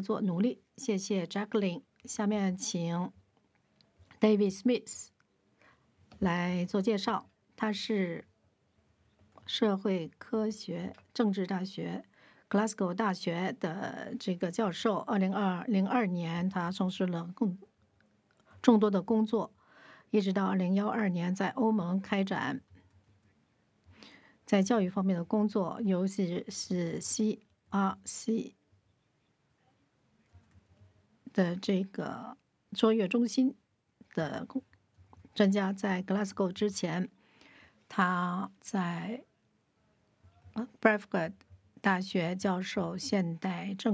做努力。谢谢 Jacqueline。下面请 David Smith 来做介绍。他是社会科学政治大学 Glasgow 大学的这个教授。2002年，他从事了众多的工作，一直到2012年在欧盟开展在教育方面的工作，尤其是 CRC 的这个卓越中心的专家。在 Glasgow 之前，他在Bradford 大学教授现代政